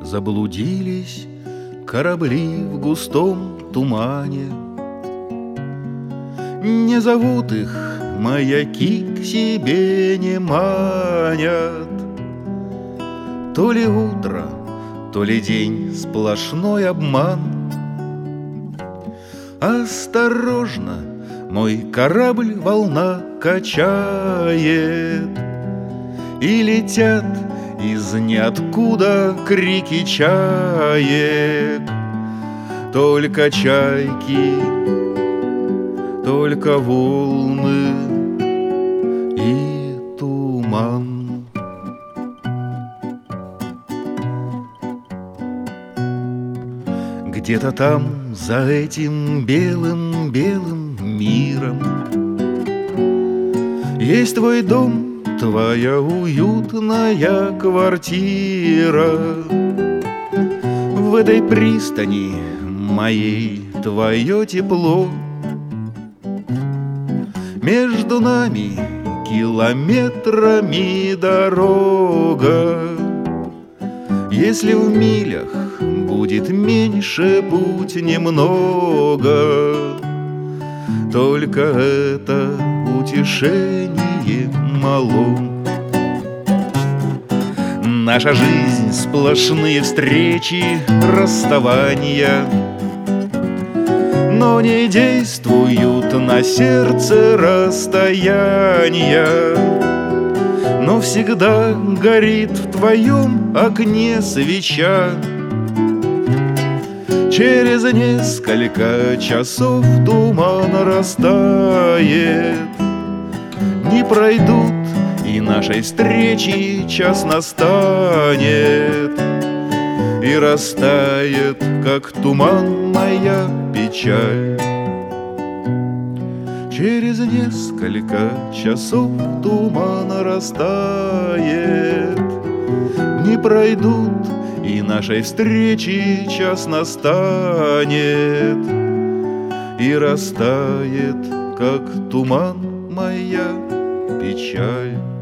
заблудились корабли в густом тумане. Не зовут их маяки, к себе не манят. То ли утро, то ли день, сплошной обман. Осторожно, мой корабль волна качает, и летят из ниоткуда крики чаек. Только чайки, только волны и туман. Где-то там, за этим белым-белым миром, есть твой дом, твоя уютная квартира. В этой пристани моей твое тепло. Между нами километрами дорога. Если в милях будет меньше путь немного, только это утешение мало. Наша жизнь — сплошные встречи, расставания, но не действуют на сердце расстояния. Но всегда горит в твоем окне свеча. Через несколько часов туман растает. Не пройдут, и нашей встречи час настанет, и растает, как туман, моя печаль. Через несколько часов туман растает. Не пройдут, и нашей встречи час настанет, и растает, как туман, моя печаль.